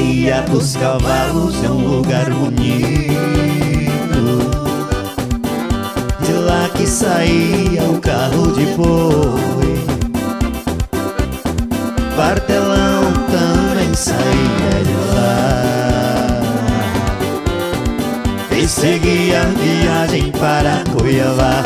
Baía dos Cavalos é um lugar bonito, de lá que saía o carro de boi. Bartelão também saía de lá e seguia a viagem para Cuiabá.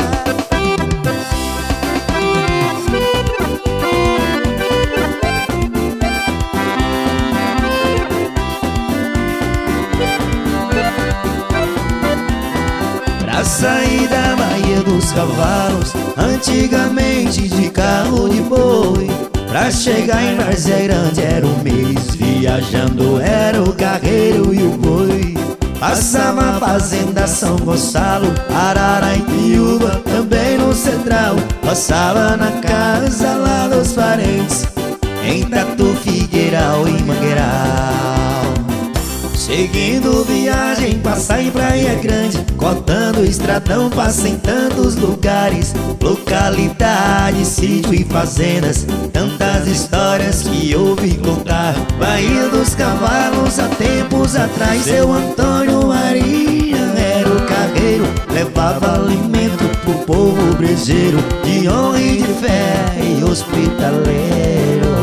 Pra sair da Baía dos Cavalos, antigamente de carro de boi, pra chegar em Várzea Grande era um mês. Viajando era o carreiro e o boi. Passava a fazenda São Gonçalo, Arara e Piúba, também no Central. Passava na casa lá dos parentes, em Tatu, Figueiral e Mangueiral. Seguindo viagem, passa em Praia Grande, cortando o estradão, passa em tantos lugares, localidades, sítio e fazendas, tantas histórias que ouvi contar. Baía dos Cavalos, há tempos atrás, seu Antônio Maria era o carreiro, levava alimento pro povo brejeiro, de honra e de fé e hospitaleiro.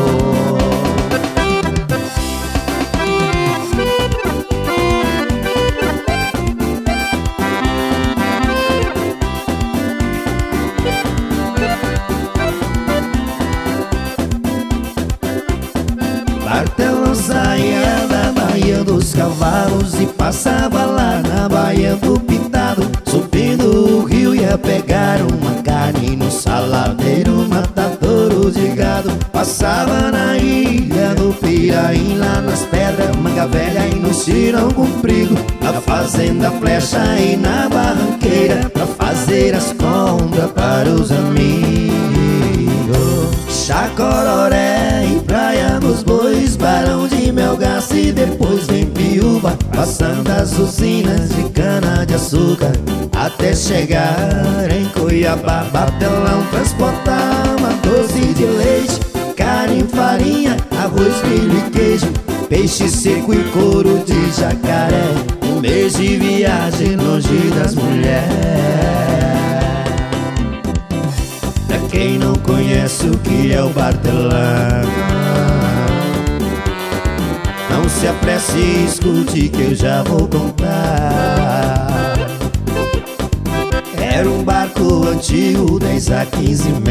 Bartelão saía da Baía dos Cavalos e passava lá na Baía do Pintado, subindo o rio ia pegar uma carne no saladeiro, matadouro de gado. Passava na ilha do Piraí, lá nas pedras, Manga Velha e no Chirão Comprido, na fazenda Flecha e na Barranqueira, pra fazer as compras para os amigos. Chacororé e Praia dos Bois, Barão de Melgaço e depois vem Piúba, passando as usinas de cana-de-açúcar até chegar em Cuiabá. Bartelão transportava doce de leite, carne, farinha, arroz, milho e queijo, peixe seco e couro de jacaré. Um mês de viagem longe das mulheres. Pra quem não conhece o que é o Bartelão, não se apresse e escute que eu já vou contar. Era um barco antigo, 10 a 15 metros,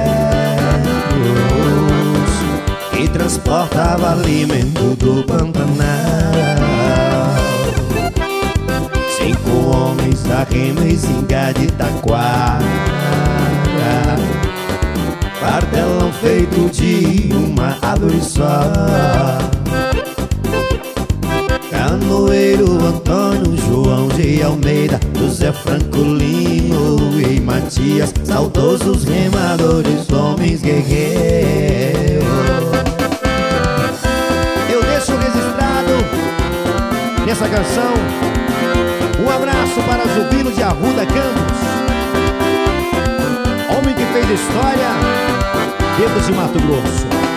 que transportava alimento do Pantanal. 5 homens da Remezinga de Taquara, Bartelão feito de uma árvore só. Canoeiro Antônio, João de Almeida, José Francolino e Matias, saudosos remadores, homens guerreiros. Eu deixo registrado nessa canção um abraço para Zubino de Arruda Campos, homem que fez história dentro de Mato Grosso.